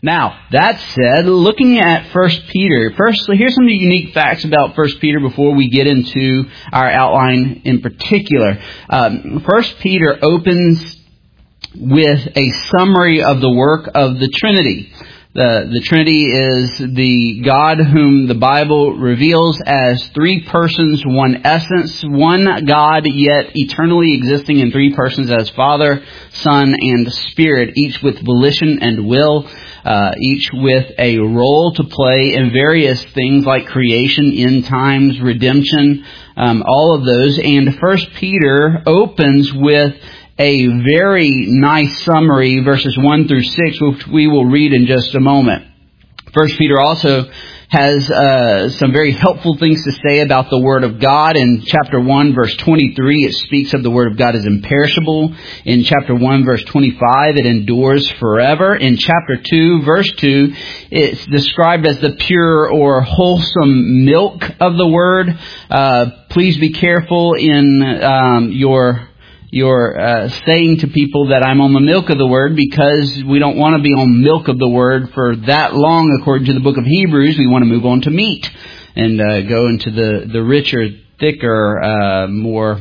Now, that said, looking at 1 Peter, firstly, here's some of the unique facts about 1 Peter before we get into our outline in particular. 1 Peter opens with a summary of the work of the Trinity. The Trinity is the God whom the Bible reveals as three persons, one essence, one God, yet eternally existing in three persons as Father, Son, and Spirit, each with volition and will, each with a role to play in various things like creation, end times, redemption, all of those. And 1 Peter opens with a very nice summary, verses 1 through 6, which we will read in just a moment. 1 Peter also has some very helpful things to say about the Word of God. In chapter 1, verse 23, it speaks of the Word of God as imperishable. In chapter 1, verse 25, it endures forever. In chapter 2, verse 2, it's described as the pure or wholesome milk of the Word. Please be careful in your saying to people that I'm on the milk of the Word, because we don't want to be on milk of the Word for that long. According to the book of Hebrews, we want to move on to meat and go into the richer, thicker, more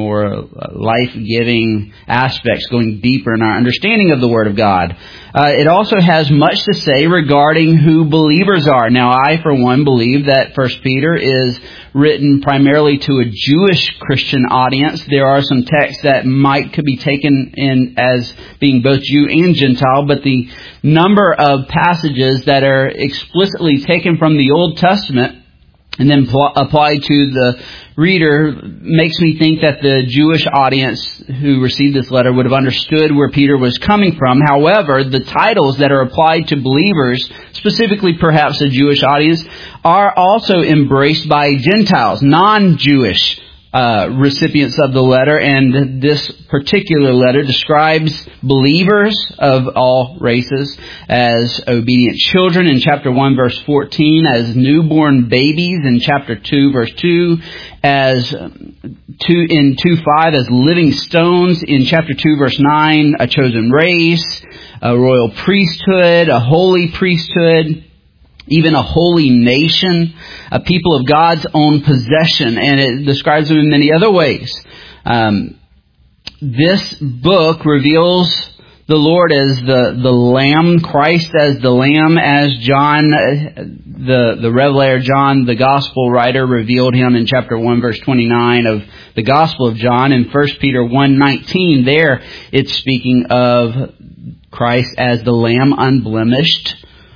life-giving aspects, going deeper in our understanding of the Word of God. It also has much to say regarding who believers are. Now, I, for one, believe that 1 Peter is written primarily to a Jewish Christian audience. There are some texts that could be taken in as being both Jew and Gentile, but the number of passages that are explicitly taken from the Old Testament and then applied to the reader makes me think that the Jewish audience who received this letter would have understood where Peter was coming from. However, the titles that are applied to believers, specifically perhaps a Jewish audience, are also embraced by Gentiles, non-Jewish recipients of the letter. And this particular letter describes believers of all races as obedient children in chapter 1 verse 14, as newborn babies in chapter 2 verse 2, in 2:5 as living stones in chapter 2 verse 9, a chosen race, a royal priesthood, a holy priesthood, even a holy nation, a people of God's own possession, and it describes them in many other ways. This book reveals the Lord as the Lamb, Christ as the Lamb, as John, the Revelator John, the Gospel writer, revealed Him in chapter 1, verse 29 of the Gospel of John. In 1 Peter 1:19, there it's speaking of Christ as the Lamb, unblemished,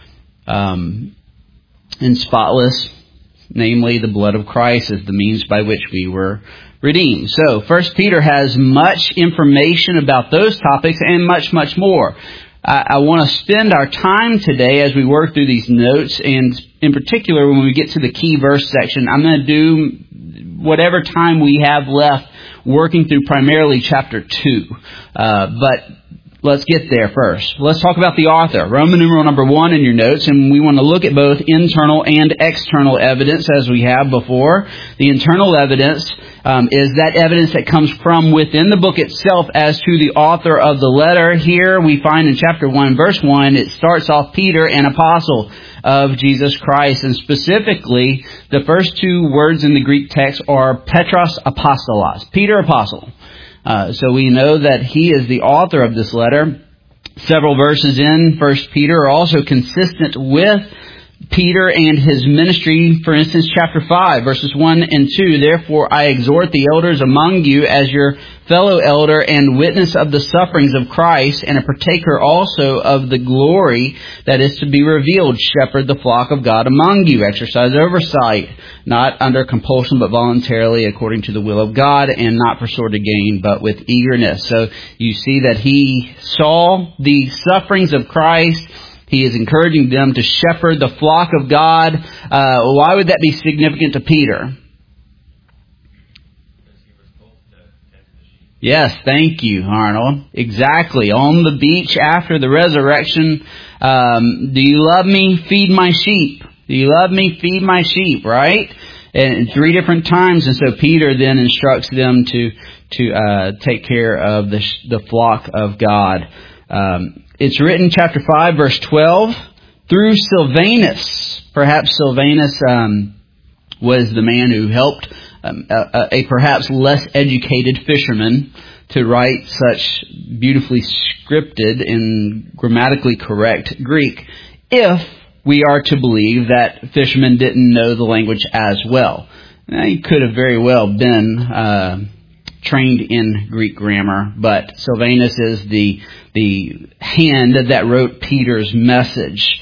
and spotless, namely the blood of Christ as the means by which we were redeemed. So 1 Peter has much information about those topics and much, much more. I want to spend our time today as we work through these notes, and in particular when we get to the key verse section, I'm going to do whatever time we have left working through primarily chapter 2. But let's get there first. Let's talk about the author. Roman numeral number 1 in your notes, and we want to look at both internal and external evidence as we have before. The internal evidence is that evidence that comes from within the book itself as to the author of the letter. Here we find in chapter 1, verse 1, it starts off Peter, an apostle of Jesus Christ. And specifically, the first two words in the Greek text are Petros Apostolos, Peter apostle. So we know that he is the author of this letter. Several verses in 1 Peter are also consistent with Peter and his ministry. For instance, chapter 5, verses 1 and 2, "Therefore I exhort the elders among you as your fellow elder and witness of the sufferings of Christ, and a partaker also of the glory that is to be revealed. Shepherd the flock of God among you. Exercise oversight, not under compulsion, but voluntarily, according to the will of God, and not for sordid gain, but with eagerness." So you see that he saw the sufferings of Christ. He is encouraging them to shepherd the flock of God. Why would that be significant to Peter? Yes, thank you, Arnold. Exactly. On the beach after the resurrection. Do you love me? Feed my sheep. Do you love me? Feed my sheep, right? And 3 different times. And so Peter then instructs them to take care of the flock of God. It's written, chapter 5, verse 12, through Silvanus. Perhaps Silvanus was the man who helped a perhaps less educated fisherman to write such beautifully scripted and grammatically correct Greek, if we are to believe that fishermen didn't know the language as well. Now, he could have very well been trained in Greek grammar, but Silvanus is the hand that wrote Peter's message.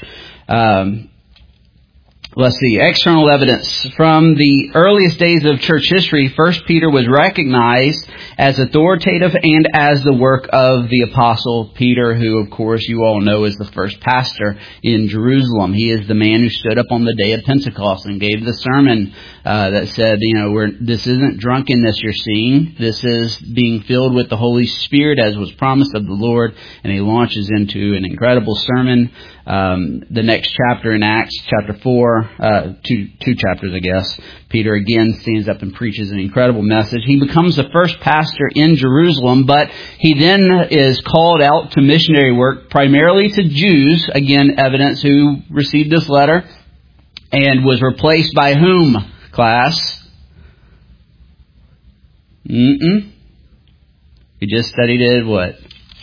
Let's see. External evidence. From the earliest days of church history, 1 Peter was recognized as authoritative and as the work of the Apostle Peter, who, of course, you all know is the first pastor in Jerusalem. He is the man who stood up on the day of Pentecost and gave the sermon that said, this isn't drunkenness you're seeing. This is being filled with the Holy Spirit as was promised of the Lord. And he launches into an incredible sermon. The next chapter in Acts, chapter 4, two chapters, I guess, Peter again stands up and preaches an incredible message. He becomes the first pastor in Jerusalem, but he then is called out to missionary work, primarily to Jews, again, evidence who received this letter, and was replaced by whom, class? We just studied it, what?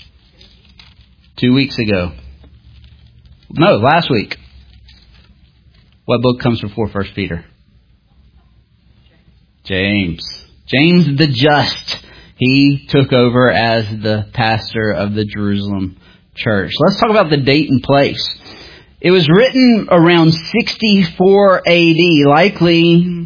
2 weeks ago. No, last week. What book comes before 1 Peter? James. James the Just. He took over as the pastor of the Jerusalem church. Let's talk about the date and place. It was written around 64 AD. Likely,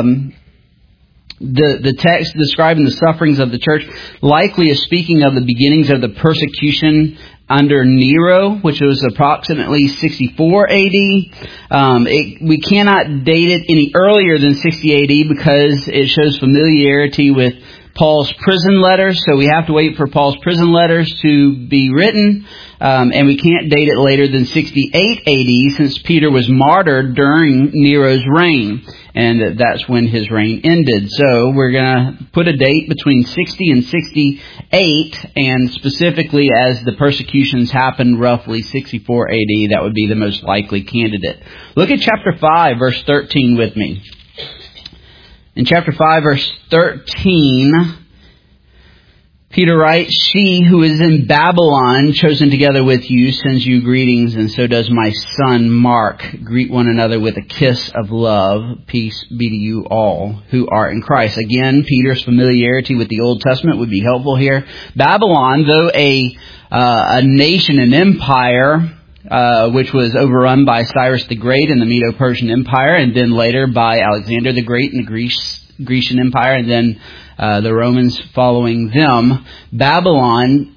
the text describing the sufferings of the church likely is speaking of the beginnings of the persecution under Nero, which was approximately 64 AD. We cannot date it any earlier than 60 AD because it shows familiarity with Paul's prison letters. So we have to wait for Paul's prison letters to be written. And we can't date it later than 68 AD since Peter was martyred during Nero's reign. And that's when his reign ended. So we're going to put a date between 60 and 68. And specifically as the persecutions happened roughly 64 AD, that would be the most likely candidate. Look at chapter 5, verse 13 with me. In chapter 5, verse 13, Peter writes, "She who is in Babylon, chosen together with you, sends you greetings, and so does my son Mark. Greet one another with a kiss of love. Peace be to you all who are in Christ." Again, Peter's familiarity with the Old Testament would be helpful here. Babylon, though a nation, an empire, which was overrun by Cyrus the Great in the Medo-Persian Empire, and then later by Alexander the Great in the Grecian Empire, and then the Romans following them. Babylon,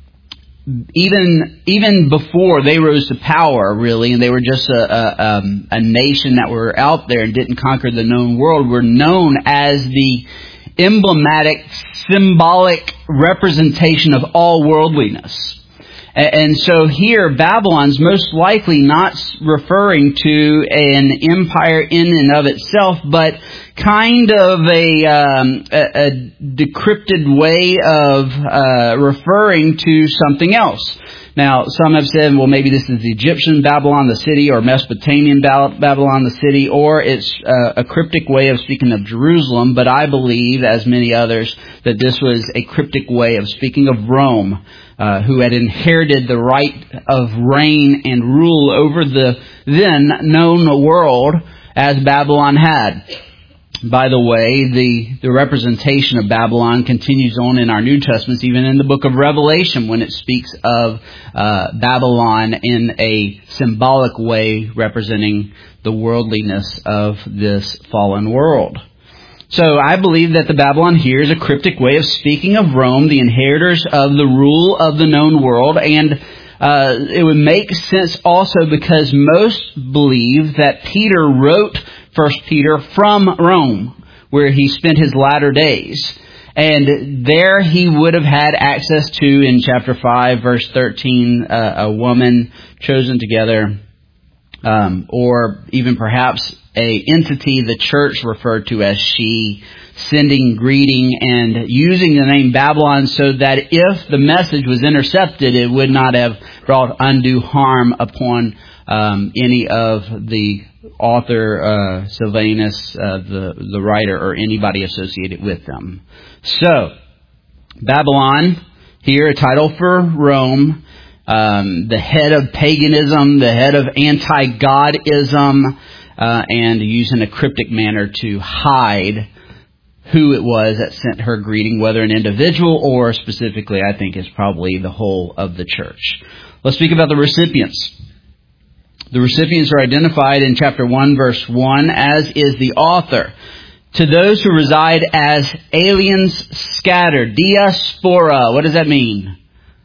even before they rose to power, really, and they were just a nation that were out there and didn't conquer the known world, were known as the emblematic, symbolic representation of all worldliness. And so here, Babylon's most likely not referring to an empire in and of itself, but kind of a decrypted way of referring to something else. Now, some have said, well, maybe this is the Egyptian Babylon, the city, or Mesopotamian Babylon, the city, or it's a cryptic way of speaking of Jerusalem. But I believe, as many others, that this was a cryptic way of speaking of Rome, who had inherited the right of reign and rule over the then known world as Babylon had. By the way, the representation of Babylon continues on in our New Testaments, even in the book of Revelation, when it speaks of Babylon in a symbolic way representing the worldliness of this fallen world. So I believe that the Babylon here is a cryptic way of speaking of Rome, the inheritors of the rule of the known world, and it would make sense also because most believe that Peter wrote 1 Peter from Rome, where he spent his latter days. And there he would have had access to, in chapter 5, verse 13, a woman chosen together, or even perhaps a entity the church referred to as she, sending greeting and using the name Babylon so that if the message was intercepted, it would not have brought undue harm upon any of the author, Sylvanus, the writer, or anybody associated with them. So, Babylon, here a title for Rome, the head of paganism, the head of anti-Godism, and used in a cryptic manner to hide who it was that sent her greeting, whether an individual or specifically, I think, is probably the whole of the church. Let's speak about the recipients. The recipients are identified in chapter 1, verse 1, as is the author. To those who reside as aliens scattered. Diaspora. What does that mean?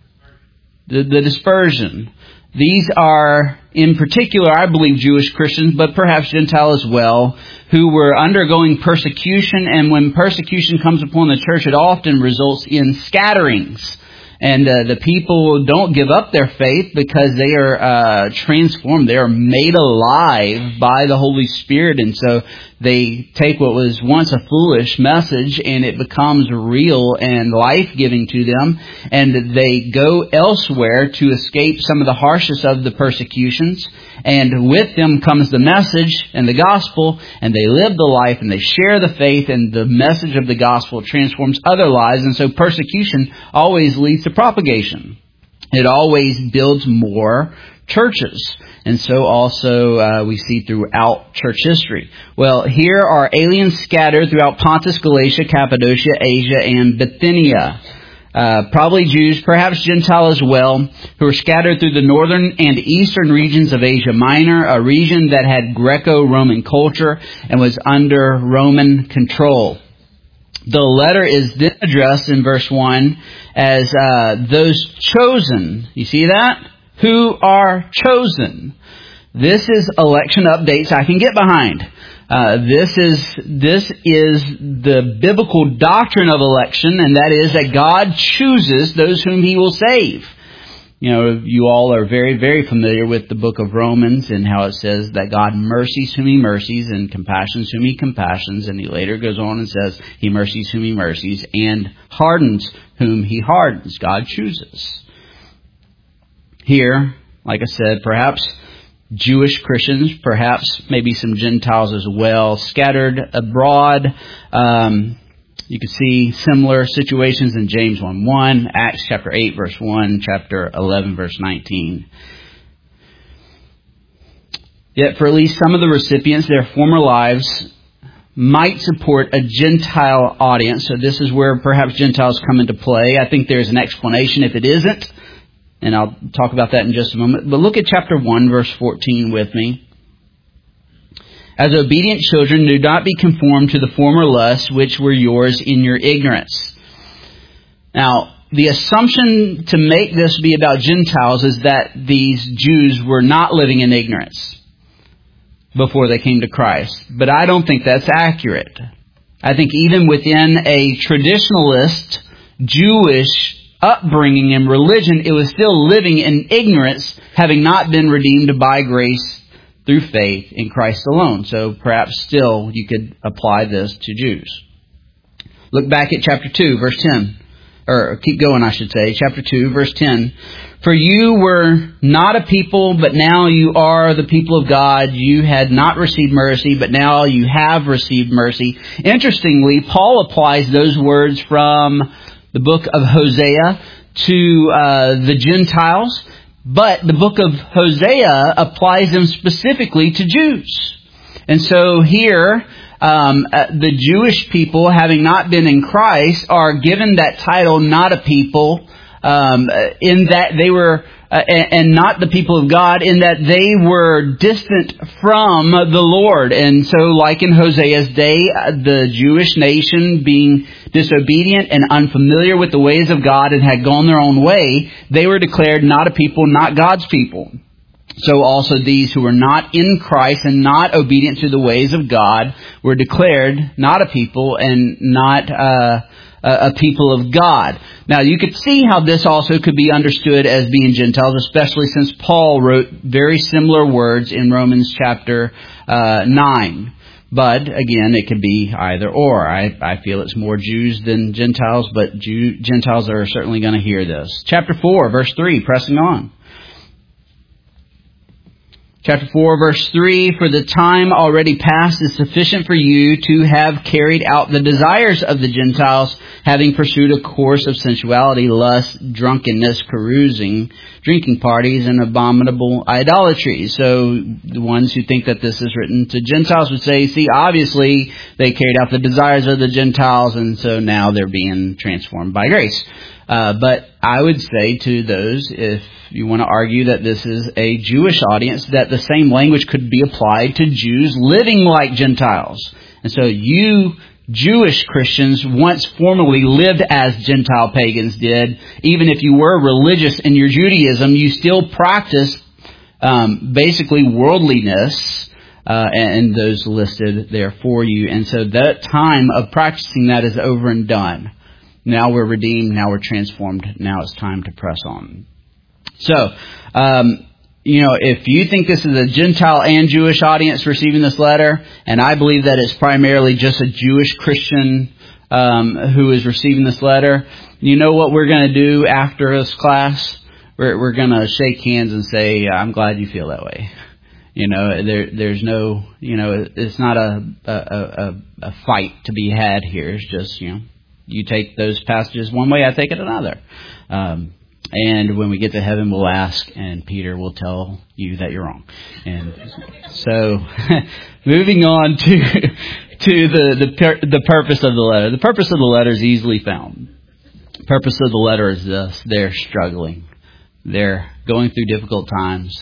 The dispersion. These are, in particular, I believe, Jewish Christians, but perhaps Gentile as well, who were undergoing persecution. And when persecution comes upon the church, it often results in scatterings. And the people don't give up their faith because they are transformed. They are made alive by the Holy Spirit. And so they take what was once a foolish message and it becomes real and life-giving to them. And they go elsewhere to escape some of the harshest of the persecutions. And with them comes the message and the gospel. And they live the life and they share the faith. And the message of the gospel transforms other lives. And so persecution always leads to propagation. It always builds more churches. And so also we see throughout church history. Well, here are aliens scattered throughout Pontus, Galatia, Cappadocia, Asia, and Bithynia. Probably Jews, perhaps Gentile as well, who were scattered through the northern and eastern regions of Asia Minor, a region that had Greco-Roman culture and was under Roman control. The letter is then addressed in verse 1 as those chosen. You see that? Who are chosen. This is election updates I can get behind. This is the biblical doctrine of election, and that is that God chooses those whom He will save. You know, you all are very, very familiar with the book of Romans and how it says that God mercies whom He mercies and compassions whom He compassions. And He later goes on and says He mercies whom He mercies and hardens whom He hardens. God chooses. Here, like I said, perhaps Jewish Christians, perhaps maybe some Gentiles as well, scattered abroad. You can see similar situations in James 1:1, Acts chapter 8 verse 1, chapter 11 verse 19. Yet for at least some of the recipients, their former lives might support a Gentile audience. So this is where perhaps Gentiles come into play. I think there's an explanation if it isn't. And I'll talk about that in just a moment. But look at chapter 1 verse 14 with me. As obedient children, do not be conformed to the former lusts which were yours in your ignorance. Now, the assumption to make this be about Gentiles is that these Jews were not living in ignorance before they came to Christ. But I don't think that's accurate. I think even within a traditionalist Jewish upbringing and religion, it was still living in ignorance, having not been redeemed by grace through faith in Christ alone. So perhaps still you could apply this to Jews. Look back at chapter 2, verse 10. Or keep going, I should say. Chapter 2, verse 10. For you were not a people, but now you are the people of God. You had not received mercy, but now you have received mercy. Interestingly, Paul applies those words from the book of Hosea to the Gentiles. But the book of Hosea applies them specifically to Jews. And so here, the Jewish people, having not been in Christ, are given that title, not a people, in that they were, and not the people of God, in that they were distant from the Lord. And so, like in Hosea's day, the Jewish nation being disobedient and unfamiliar with the ways of God and had gone their own way, they were declared not a people, not God's people. So also these who were not in Christ and not obedient to the ways of God were declared not a people and not a people of God. Now, you could see how this also could be understood as being Gentiles, especially since Paul wrote very similar words in Romans chapter 9. But, again, it could be either or. I feel it's more Jews than Gentiles, but Gentiles are certainly going to hear this. Chapter 4, verse 3, pressing on. Chapter 4, verse 3, for the time already past is sufficient for you to have carried out the desires of the Gentiles, having pursued a course of sensuality, lust, drunkenness, carousing, drinking parties, and abominable idolatry. So the ones who think that this is written to Gentiles would say, see, obviously they carried out the desires of the Gentiles, and so now they're being transformed by grace. But I would say to those, if you want to argue that this is a Jewish audience, that the same language could be applied to Jews living like Gentiles. And so you Jewish Christians once formerly lived as Gentile pagans did. Even if you were religious in your Judaism, you still practiced basically worldliness, and those listed there for you. And so that time of practicing that is over and done. Now we're redeemed. Now we're transformed. Now it's time to press on. So, if you think this is a Gentile and Jewish audience receiving this letter, and I believe that it's primarily just a Jewish Christian who is receiving this letter, you know what we're going to do after this class? We're going to shake hands and say, I'm glad you feel that way. There's no, it's not a fight to be had here. It's just, you take those passages one way, I take it another. And when we get to heaven, we'll ask, and Peter will tell you that you're wrong. And so, moving on to the purpose of the letter. The purpose of the letter is easily found. The purpose of the letter is this: they're struggling, they're going through difficult times.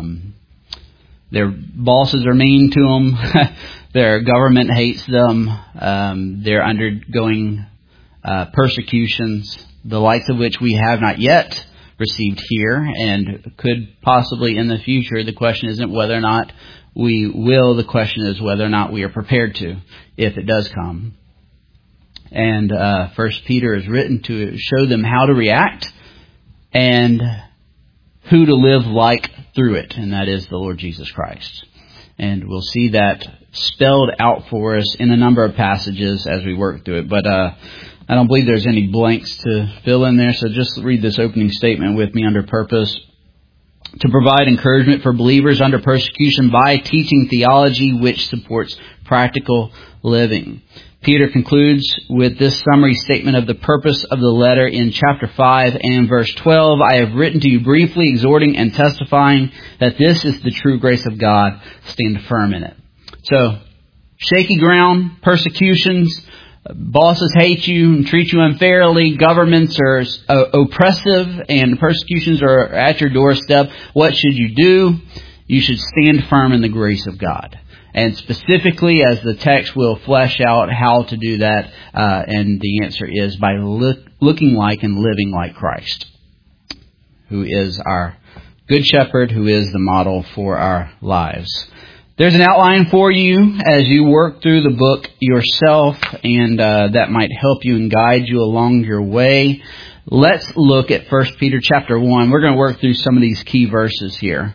Their bosses are mean to them. Their government hates them. They're undergoing persecutions, the likes of which we have not yet received here and could possibly in the future. The question isn't whether or not we will. The question is whether or not we are prepared to, if it does come. And First Peter is written to show them how to react and who to live like through it, and that is the Lord Jesus Christ. And we'll see that spelled out for us in a number of passages as we work through it. But I don't believe there's any blanks to fill in there, so just read this opening statement with me under purpose. To provide encouragement for believers under persecution by teaching theology which supports practical living. Peter concludes with this summary statement of the purpose of the letter in chapter 5 and verse 12. I have written to you briefly, exhorting and testifying that this is the true grace of God. Stand firm in it. So, shaky ground, persecutions, bosses hate you and treat you unfairly, governments are oppressive, and persecutions are at your doorstep. What should you do? You should stand firm in the grace of God. And specifically, as the text will flesh out how to do that, and the answer is by looking like and living like Christ, who is our good shepherd, who is the model for our lives. There's an outline for you as you work through the book yourself, and that might help you and guide you along your way. Let's look at 1 Peter chapter 1. We're going to work through some of these key verses here.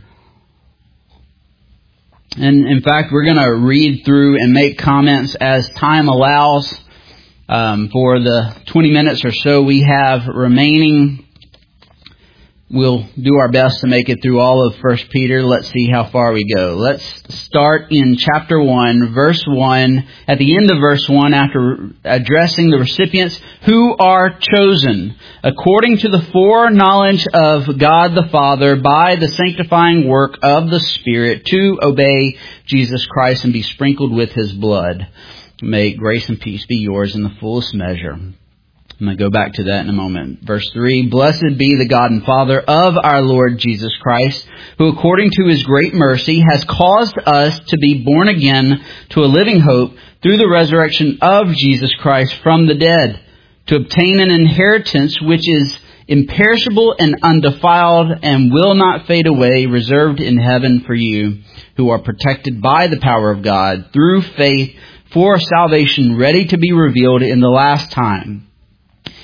And in fact, we're going to read through and make comments as time allows. For the 20 minutes or so we have remaining, we'll do our best to make it through all of 1 Peter. Let's see how far we go. Let's start in chapter 1, verse 1. At the end of verse 1, after addressing the recipients who are chosen according to the foreknowledge of God the Father by the sanctifying work of the Spirit to obey Jesus Christ and be sprinkled with His blood. May grace and peace be yours in the fullest measure. I'm going to go back to that in a moment. Verse 3, Blessed be the God and Father of our Lord Jesus Christ, who according to His great mercy has caused us to be born again to a living hope through the resurrection of Jesus Christ from the dead, to obtain an inheritance which is imperishable and undefiled and will not fade away, reserved in heaven for you, who are protected by the power of God through faith for salvation ready to be revealed in the last time.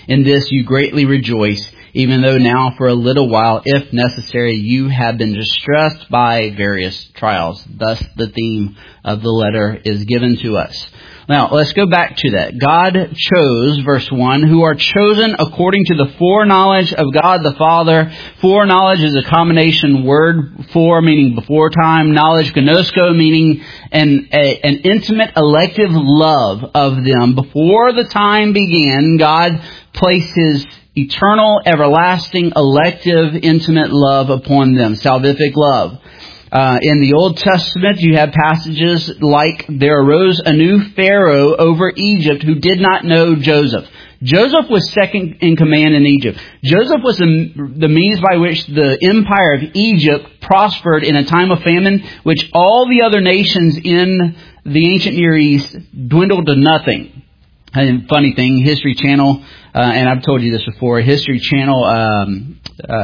In this you greatly rejoice, even though now for a little while, if necessary, you have been distressed by various trials. Thus the theme of the letter is given to us. Now, let's go back to that. God chose, verse 1, who are chosen according to the foreknowledge of God the Father. Foreknowledge is a combination word, fore meaning before time, knowledge, gnosko, meaning an intimate elective love of them. Before the time began, God placed His eternal, everlasting, elective, intimate love upon them. Salvific love. In the Old Testament, you have passages like, there arose a new Pharaoh over Egypt who did not know Joseph. Joseph was second in command in Egypt. Joseph was the means by which the empire of Egypt prospered in a time of famine, which all the other nations in the ancient Near East dwindled to nothing. And funny thing, History Channel, and I've told you this before, History Channel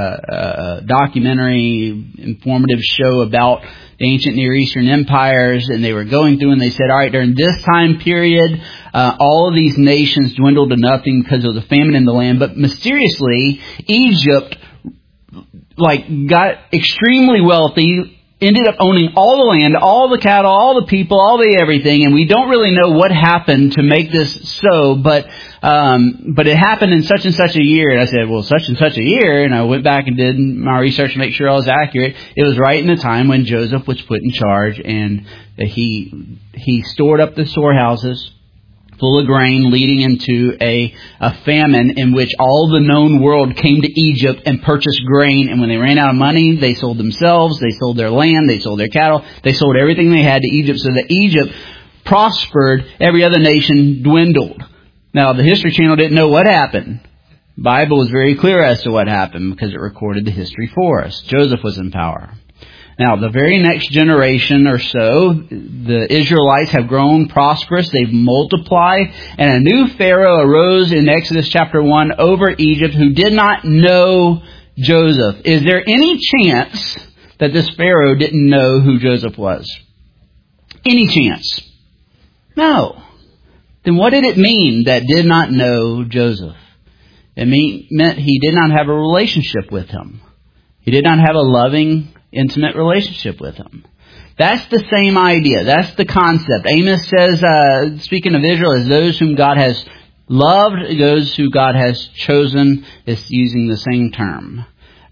documentary, informative show about the ancient Near Eastern empires, and they were going through and they said, all right, during this time period, all of these nations dwindled to nothing because of the famine in the land, but mysteriously, Egypt got extremely wealthy, ended up owning all the land, all the cattle, all the people, all the everything, and we don't really know what happened to make this so, but it happened in such and such a year. And I said, well, such and such a year, and I went back and did my research to make sure I was accurate. It was right in the time when Joseph was put in charge, and he stored up the storehouses full of grain, leading into a famine in which all the known world came to Egypt and purchased grain. And when they ran out of money, they sold themselves, they sold their land, they sold their cattle, they sold everything they had to Egypt, so that Egypt prospered, every other nation dwindled. Now, the History Channel didn't know what happened. The Bible was very clear as to what happened because it recorded the history for us. Joseph was in power. Now, the very next generation or so, the Israelites have grown prosperous. They've multiplied. And a new Pharaoh arose in Exodus chapter 1 over Egypt who did not know Joseph. Is there any chance that this Pharaoh didn't know who Joseph was? Any chance? No. Then what did it mean that did not know Joseph? It meant he did not have a relationship with him. He did not have a loving, intimate relationship with him. That's the same idea. That's the concept. Amos says, speaking of Israel, as those whom God has loved, those who God has chosen, is using the same term.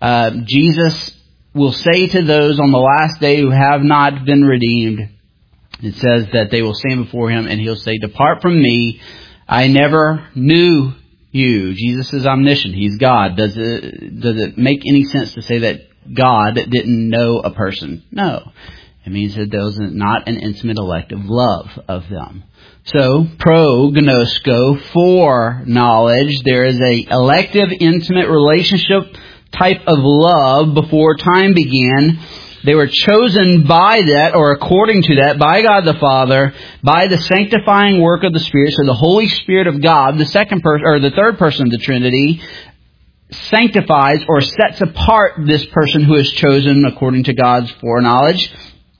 Jesus will say to those on the last day who have not been redeemed, it says that they will stand before Him and He'll say, depart from me, I never knew you. Jesus is omniscient. He's God. Does it make any sense to say that God didn't know a person? No. It means that there was not an intimate elective love of them. So, prognosko, foreknowledge, there is a elective, intimate relationship type of love before time began. They were chosen by that, or according to that, by God the Father, by the sanctifying work of the Spirit. So the Holy Spirit of God, the third person of the Trinity, sanctifies or sets apart this person who is chosen according to God's foreknowledge,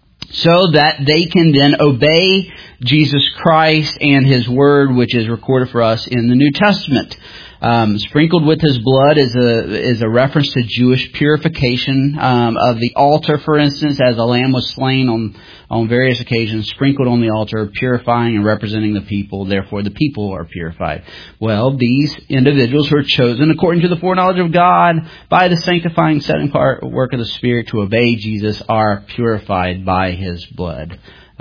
so that they can then obey Jesus Christ and His Word, which is recorded for us in the New Testament. Sprinkled with His blood is a reference to Jewish purification of the altar, for instance, as a lamb was slain on various occasions, sprinkled on the altar, purifying and representing the people. Therefore, the people are purified. Well, these individuals who are chosen according to the foreknowledge of God by the sanctifying setting apart work of the Spirit to obey Jesus are purified by His blood.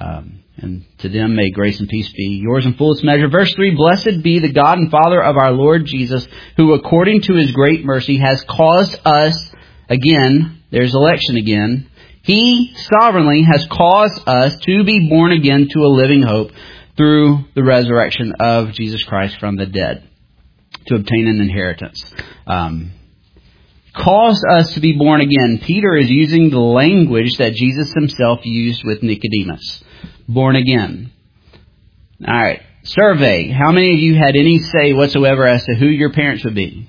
And to them may grace and peace be yours in fullest measure. Verse 3, blessed be the God and Father of our Lord Jesus, who according to His great mercy has caused us, again, there's election again, He sovereignly has caused us to be born again to a living hope through the resurrection of Jesus Christ from the dead, to obtain an inheritance. Caused us to be born again. Peter is using the language that Jesus Himself used with Nicodemus. Born again. All right. Survey. How many of you had any say whatsoever as to who your parents would be?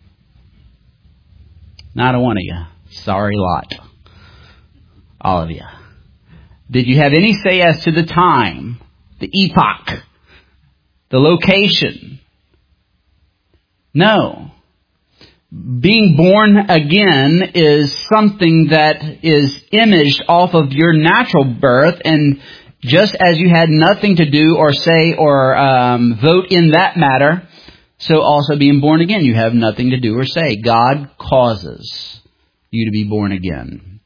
Not a one of you. Sorry lot. All of you. Did you have any say as to the time, the epoch, the location? No. Being born again is something that is imaged off of your natural birth, and just as you had nothing to do or say or vote in that matter, so also being born again, you have nothing to do or say. God causes you to be born again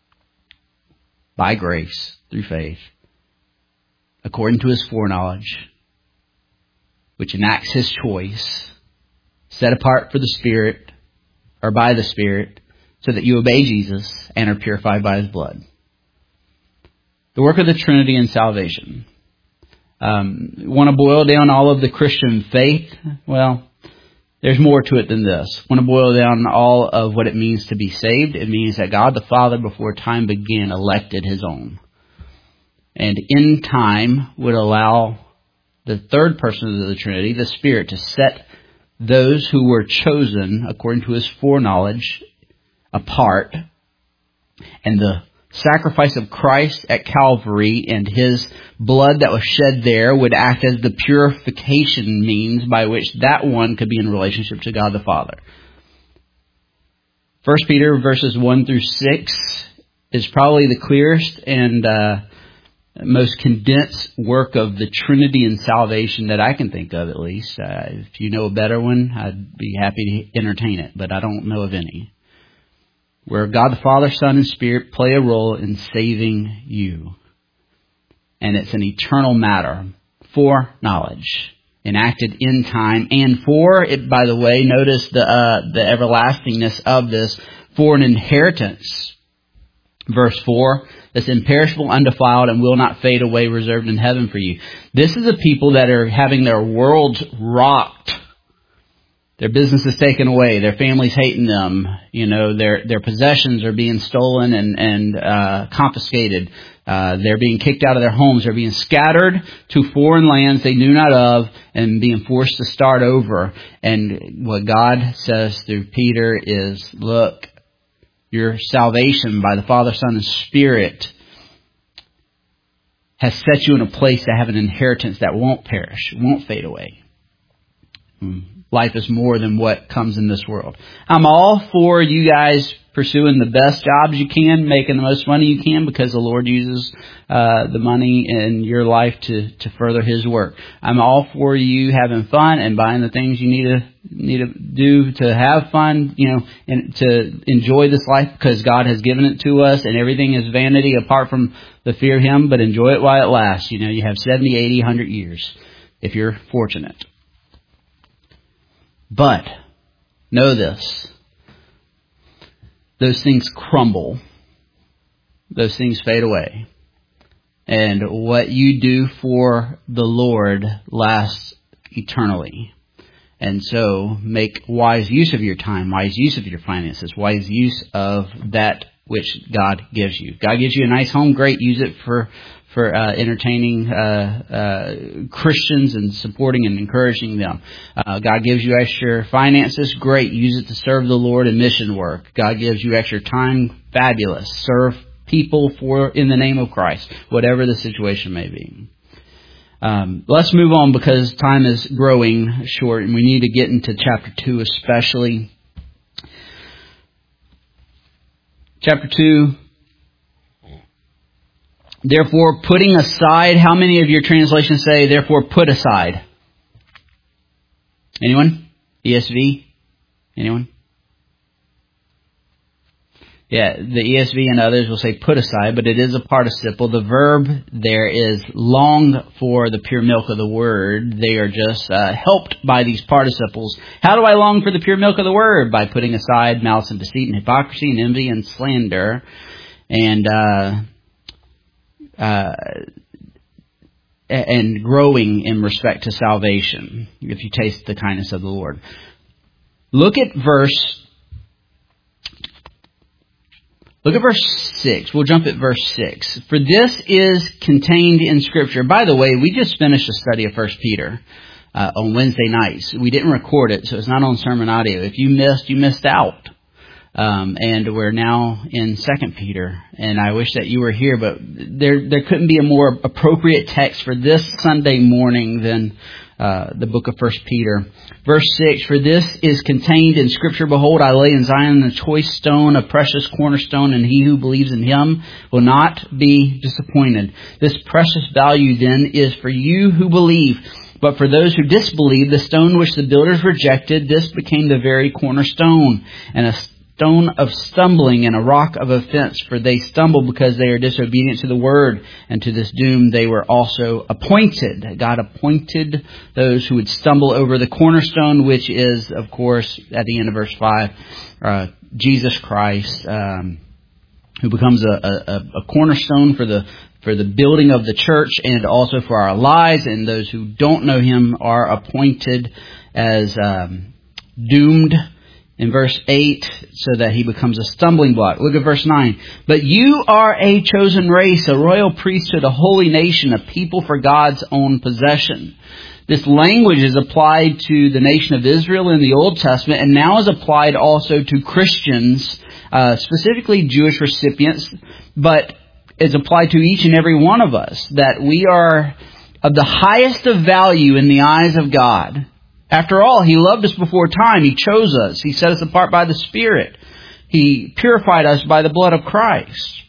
by grace, through faith, according to His foreknowledge, which enacts His choice, set apart for the Spirit, or by the Spirit, so that you obey Jesus and are purified by His blood. The work of the Trinity in salvation. Want to boil down all of the Christian faith? Well, there's more to it than this. Want to boil down all of what it means to be saved? It means that God the Father, before time began, elected His own. And in time would allow the third person of the Trinity, the Spirit, to set those who were chosen according to His foreknowledge apart. And the sacrifice of Christ at Calvary and His blood that was shed there would act as the purification means by which that one could be in relationship to God the Father. 1 Peter verses 1 through 6 is probably the clearest and most condensed work of the Trinity and salvation that I can think of, at least. If you know a better one, I'd be happy to entertain it, but I don't know of any. Where God the Father, Son, and Spirit play a role in saving you. And it's an eternal matter, foreknowledge, enacted in time, and for it, by the way, notice the everlastingness of this, for an inheritance. Verse 4, that's imperishable, undefiled, and will not fade away, reserved in heaven for you. This is a people that are having their worlds rocked. Their businesses taken away, their families hating them, their possessions are being stolen and confiscated. They're being kicked out of their homes. They're being scattered to foreign lands they knew not of and being forced to start over. And what God says through Peter is, look, your salvation by the Father, Son, and Spirit has set you in a place to have an inheritance that won't perish, won't fade away. Life is more than what comes in this world. I'm all for you guys pursuing the best jobs you can, making the most money you can, because the Lord uses the money in your life to further His work. I'm all for you having fun and buying the things you need to do to have fun, and to enjoy this life, because God has given it to us, and everything is vanity apart from the fear of Him, but enjoy it while it lasts. You have 70, 80, 100 years if you're fortunate. But know this. Those things crumble. Those things fade away. And what you do for the Lord lasts eternally. And so make wise use of your time, wise use of your finances, wise use of that which God gives you. God gives you a nice home, great. Use it for entertaining Christians and supporting and encouraging them. God gives you extra finances, great. Use it to serve the Lord in mission work. God gives you extra time, fabulous. Serve people in the name of Christ, whatever the situation may be. Let's move on, because time is growing short and we need to get into chapter 2 especially. Chapter 2. Therefore, putting aside. How many of your translations say, therefore, put aside? Anyone? ESV? Anyone? Yeah, the ESV and others will say put aside, but it is a participle. The verb there is long for the pure milk of the word. They are just helped by these participles. How do I long for the pure milk of the word? By putting aside malice and deceit and hypocrisy and envy and slander, and growing in respect to salvation, if you taste the kindness of the Lord. Look at verse 6. We'll jump at verse 6. For this is contained in Scripture. By the way, we just finished a study of 1 Peter on Wednesday nights. We didn't record it, so it's not on sermon audio. If you missed out. And we're now in 2 Peter. And I wish that you were here, but there couldn't be a more appropriate text for this Sunday morning than the book of 1 Peter. Verse 6, for this is contained in Scripture, behold, I lay in Zion a choice stone, a precious cornerstone, and he who believes in him will not be disappointed. This precious value then is for you who believe. But for those who disbelieve, the stone which the builders rejected, this became the very cornerstone, and a stone of stumbling and a rock of offense, for they stumble because they are disobedient to the word, and to this doom they were also appointed. God appointed those who would stumble over the cornerstone, which is, of course, at the end of verse 5, Jesus Christ, who becomes a cornerstone for the building of the church and also for our lives, and those who don't know him are appointed as doomed in verse 8, so that he becomes a stumbling block. Look at verse 9. But you are a chosen race, a royal priesthood, a holy nation, a people for God's own possession. This language is applied to the nation of Israel in the Old Testament, and now is applied also to Christians, specifically Jewish recipients, but is applied to each and every one of us, that we are of the highest of value in the eyes of God. After all, He loved us before time. He chose us. He set us apart by the Spirit. He purified us by the blood of Christ.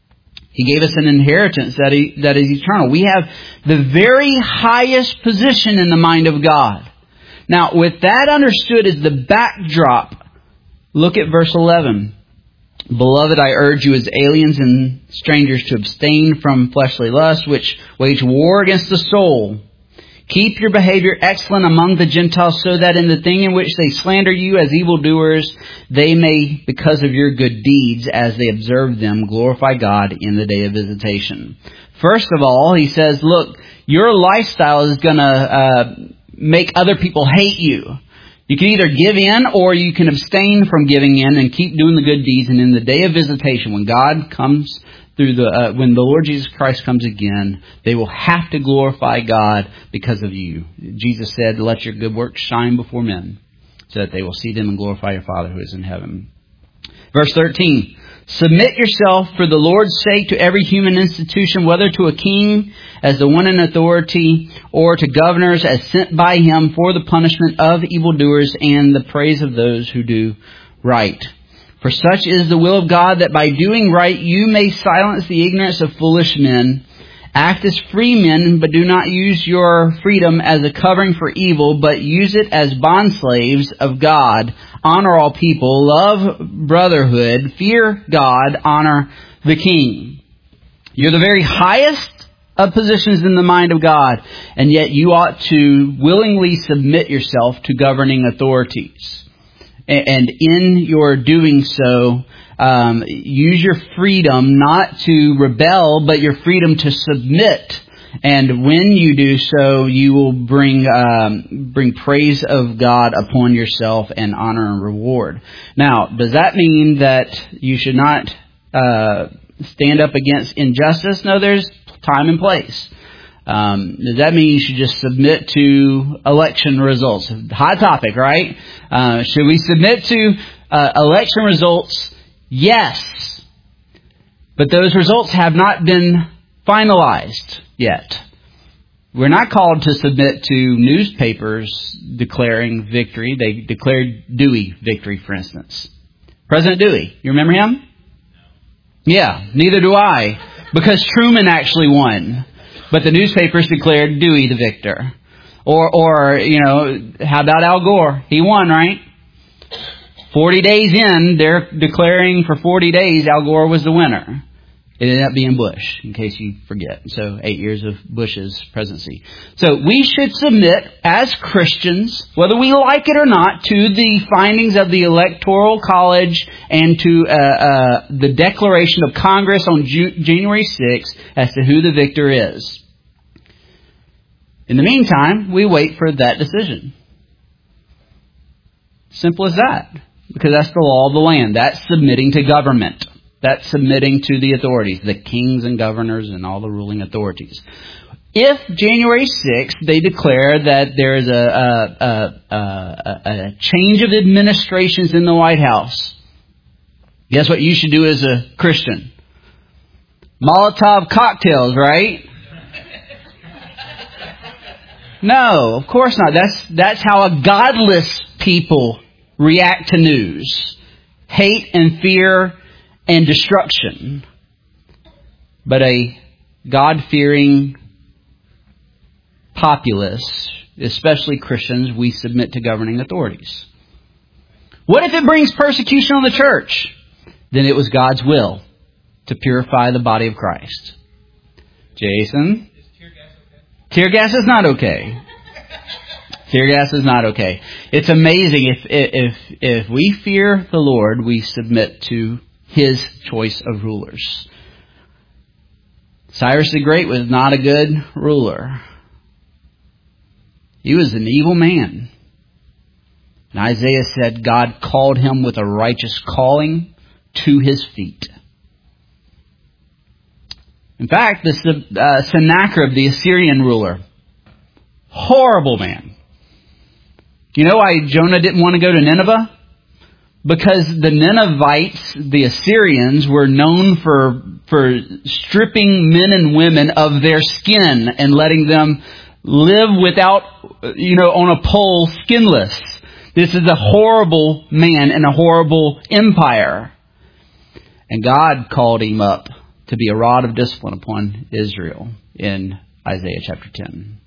He gave us an inheritance that is eternal. We have the very highest position in the mind of God. Now, with that understood as the backdrop, look at verse 11. Beloved, I urge you as aliens and strangers to abstain from fleshly lusts, which wage war against the soul. Keep your behavior excellent among the Gentiles, so that in the thing in which they slander you as evildoers, they may, because of your good deeds, as they observe them, glorify God in the day of visitation. First of all, he says, look, your lifestyle is going to make other people hate you. You can either give in or you can abstain from giving in and keep doing the good deeds. And in the day of visitation, when God comes through when the Lord Jesus Christ comes again, they will have to glorify God because of you. Jesus said, let your good works shine before men, so that they will see them and glorify your Father who is in heaven. Verse 13, submit yourself for the Lord's sake to every human institution, whether to a king as the one in authority, or to governors as sent by him for the punishment of evildoers and the praise of those who do right. For such is the will of God, that by doing right you may silence the ignorance of foolish men. Act as free men, but do not use your freedom as a covering for evil, but use it as bondslaves of God. Honor all people, love brotherhood, fear God, honor the king. You're the very highest of positions in the mind of God, and yet you ought to willingly submit yourself to governing authorities. And in your doing so, use your freedom not to rebel, but your freedom to submit. And when you do so, you will bring praise of God upon yourself and honor and reward. Now, does that mean that you should not stand up against injustice? No, there's time and place. Does that mean you should just submit to election results? Hot topic, right? Should we submit to election results? Yes. But those results have not been finalized yet. We're not called to submit to newspapers declaring victory. They declared Dewey victory, for instance. President Dewey, you remember him? Yeah, neither do I, because Truman actually won. But the newspapers declared Dewey the victor. Or how about Al Gore? He won, right? 40 days in, they're declaring for 40 days Al Gore was the winner. It ended up being Bush, in case you forget. So 8 years of Bush's presidency. So we should submit as Christians, whether we like it or not, to the findings of the Electoral College and to the declaration of Congress on January 6th as to who the victor is. In the meantime, we wait for that decision. Simple as that. Because that's the law of the land. That's submitting to government. That's submitting to the authorities, the kings and governors and all the ruling authorities. If January 6th they declare that there is a change of administrations in the White House, guess what you should do as a Christian? Molotov cocktails, right? No, of course not. That's how a godless people react to news. Hate and fear and destruction. But a God-fearing populace, especially Christians, we submit to governing authorities. What if it brings persecution on the church? Then it was God's will to purify the body of Christ. Jason? Is tear gas okay? Tear gas is not okay. Tear gas is not okay. It's amazing. If we fear the Lord, we submit to His choice of rulers. Cyrus the Great was not a good ruler. He was an evil man. And Isaiah said God called him with a righteous calling to his feet. In fact, Sennacherib, the Assyrian ruler, horrible man. You know why Jonah didn't want to go to Nineveh? Because the Ninevites, the Assyrians, were known for stripping men and women of their skin and letting them live without, on a pole, skinless. This is a horrible man and a horrible empire. And God called him up to be a rod of discipline upon Israel in Isaiah chapter 10.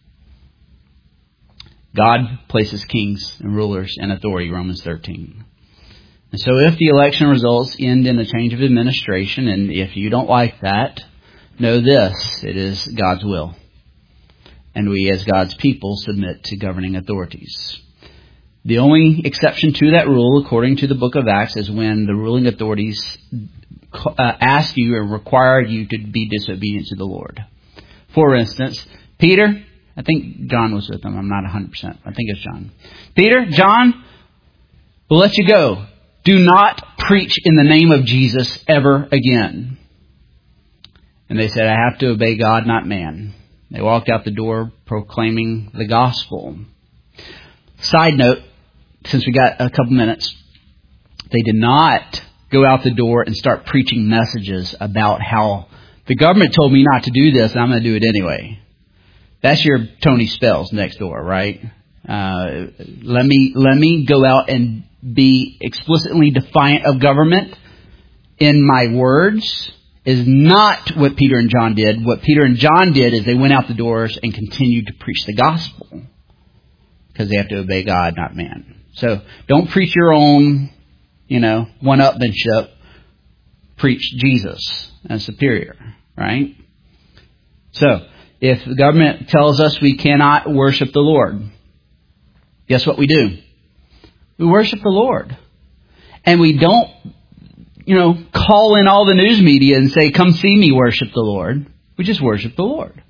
God places kings and rulers in authority, Romans 13. And so if the election results end in a change of administration, and if you don't like that, know this, it is God's will. And we as God's people submit to governing authorities. The only exception to that rule, according to the book of Acts, is when the ruling authorities ask you or require you to be disobedient to the Lord. For instance, Peter, I think John was with them. I'm not 100%. I think it's John. Peter, John, we'll let you go. Do not preach in the name of Jesus ever again. And they said, I have to obey God, not man. They walked out the door proclaiming the gospel. Side note, since we got a couple minutes, they did not go out the door and start preaching messages about how the government told me not to do this and I'm going to do it anyway. That's your Tony Spells next door, right? Let me go out and be explicitly defiant of government in my words is not what Peter and John did. What Peter and John did is they went out the doors and continued to preach the gospel because they have to obey God, not man. So don't preach your own, one-upmanship. Preach Jesus as superior, right? So if the government tells us we cannot worship the Lord, guess what we do? We worship the Lord. And we don't, call in all the news media and say, come see me worship the Lord. We just worship the Lord.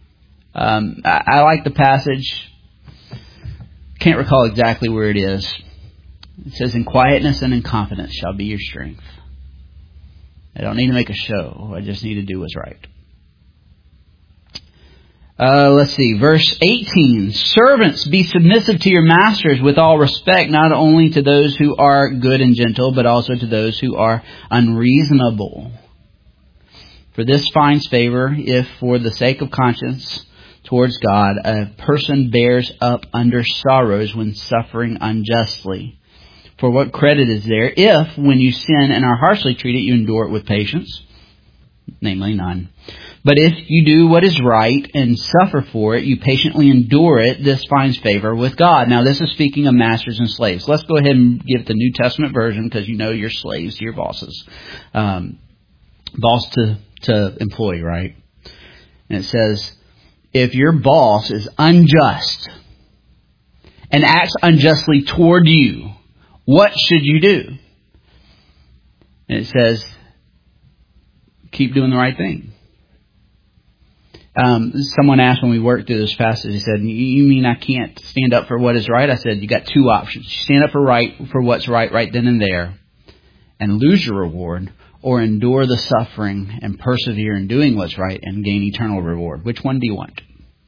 I like the passage. Can't recall exactly where it is. It says, in quietness and in confidence shall be your strength. I don't need to make a show. I just need to do what's right. Let's see, verse 18. Servants, be submissive to your masters with all respect, not only to those who are good and gentle, but also to those who are unreasonable. For this finds favor if, for the sake of conscience towards God, a person bears up under sorrows when suffering unjustly. For what credit is there if, when you sin and are harshly treated, you endure it with patience? Namely, none. But if you do what is right and suffer for it, you patiently endure it, this finds favor with God. Now, this is speaking of masters and slaves. Let's go ahead and give the New Testament version because you're slaves to your bosses. Boss to employee, right? And it says, if your boss is unjust and acts unjustly toward you, what should you do? And it says, keep doing the right thing. Someone asked when we worked through this passage, he said, you mean I can't stand up for what is right? I said, you got two options. You stand up for what's right then and there and lose your reward, or endure the suffering and persevere in doing what's right and gain eternal reward. Which one do you want?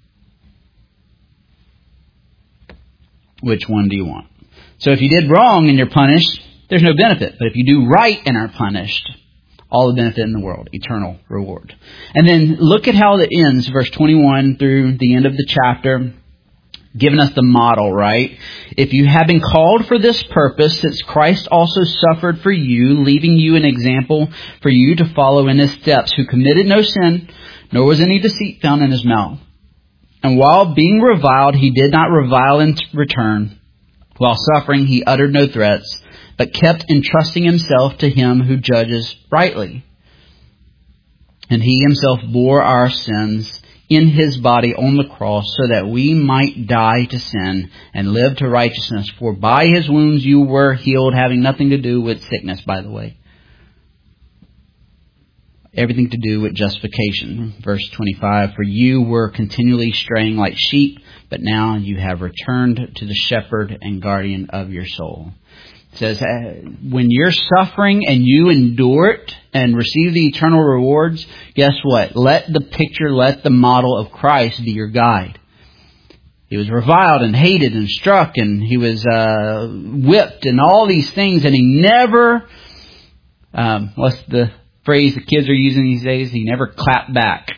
Which one do you want? So if you did wrong and you're punished, there's no benefit. But if you do right and are punished, all the benefit in the world, eternal reward. And then look at how it ends, verse 21 through the end of the chapter. Giving us the model, right? If you have been called for this purpose, since Christ also suffered for you, leaving you an example for you to follow in his steps, who committed no sin, nor was any deceit found in his mouth. And while being reviled, he did not revile in return. While suffering, he uttered no threats, but kept entrusting himself to him who judges rightly. And he himself bore our sins in his body on the cross, so that we might die to sin and live to righteousness. For by his wounds you were healed, having nothing to do with sickness, by the way. Everything to do with justification. Verse 25, for you were continually straying like sheep, but now you have returned to the shepherd and guardian of your soul. It says, when you're suffering and you endure it and receive the eternal rewards, guess what? Let the model of Christ be your guide. He was reviled and hated and struck, and he was whipped and all these things, and he never, what's the phrase the kids are using these days? He never clapped back.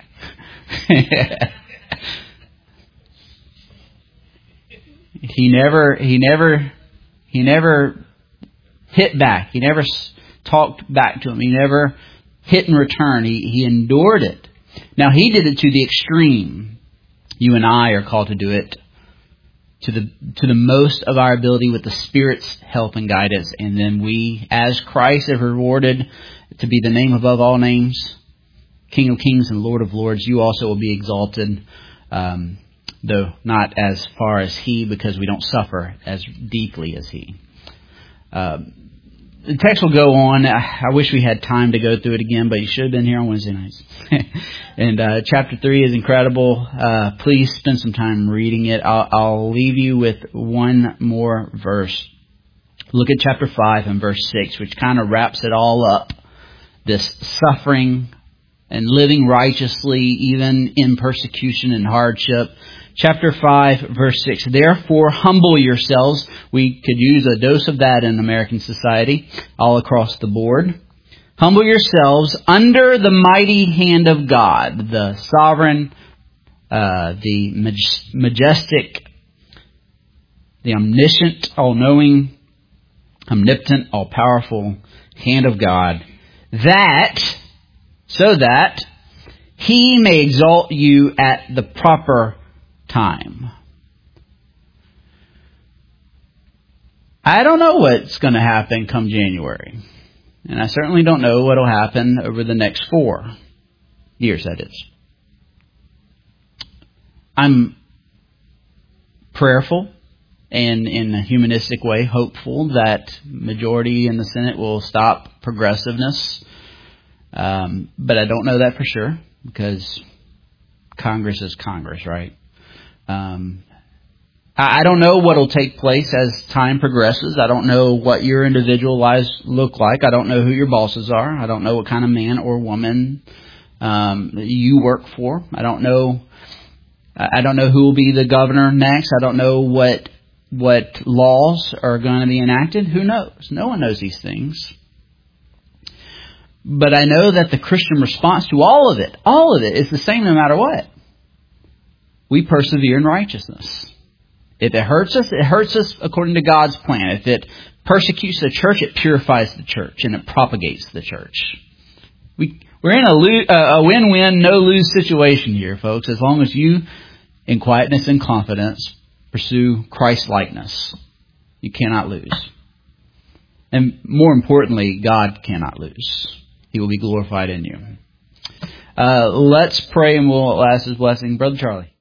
He never hit back. He never talked back to him. He never hit in return. He endured it. Now, he did it to the extreme. You and I are called to do it to the most of our ability with the Spirit's help and guidance. And then we, as Christ, are rewarded to be the name above all names, King of kings and Lord of lords. You also will be exalted, though not as far as he, because we don't suffer as deeply as he. The text will go on. I wish we had time to go through it again, but you should have been here on Wednesday nights. And chapter 3 is incredible. Please spend some time reading it. I'll leave you with one more verse. Look at chapter 5 and verse 6, which kind of wraps it all up. This suffering and living righteously, even in persecution and hardship. Chapter 5, verse 6. Therefore, humble yourselves. We could use a dose of that in American society all across the board. Humble yourselves under the mighty hand of God, the sovereign, the majestic, the omniscient, all-knowing, omnipotent, all-powerful hand of God, so that he may exalt you at the proper time. I don't know what's going to happen come January. And I certainly don't know what will happen over the next 4 years, that is. I'm prayerful and in a humanistic way hopeful that majority in the Senate will stop progressiveness. But I don't know that for sure because Congress is Congress, right? I don't know what will take place as time progresses. I don't know what your individual lives look like. I don't know who your bosses are. I don't know what kind of man or woman you work for. I don't know who will be the governor next. I don't know what laws are going to be enacted. Who knows? No one knows these things. But I know that the Christian response to all of it is the same no matter what. We persevere in righteousness. If it hurts us according to God's plan. If it persecutes the church, it purifies the church and it propagates the church. We're in a win-win, no-lose situation here, folks, as long as you, in quietness and confidence, pursue Christ-likeness. You cannot lose. And more importantly, God cannot lose. He will be glorified in you. Let's pray and we'll ask His blessing. Brother Charlie.